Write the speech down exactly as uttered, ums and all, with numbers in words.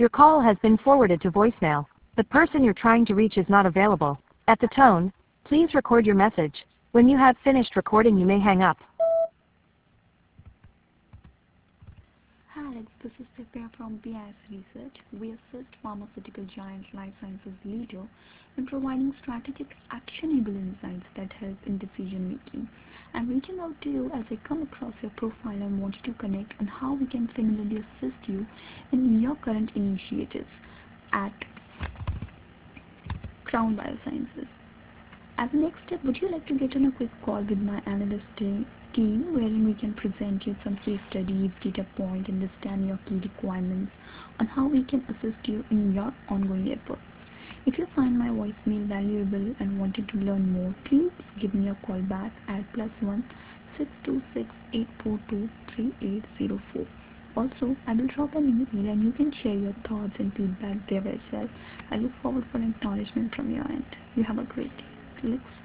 Your call has been forwarded to voicemail. The person you're trying to reach is not available. At the tone, please record your message. When you have finished recording, you may hang up. Hi Alex, this is Divya from B I S Research. We assist pharmaceutical giant life sciences leader in providing strategic, actionable insights that help in decision making. I'm reaching out to you as I come across your profile and wanted to connect on how we can similarly assist you in your current initiatives at Crown Biosciences. As a next step, would you like to get on a quick call with my analyst team wherein we can present you some case studies, data point, understand your key requirements on how we can assist you in your ongoing efforts. If you find my voicemail valuable and wanted to learn more, please give me a call back at plus one six two six eight four two three eight zero four. Also, I will drop an email and you can share your thoughts and feedback there as well. I look forward for acknowledgement from your end. You have a great day. Alex.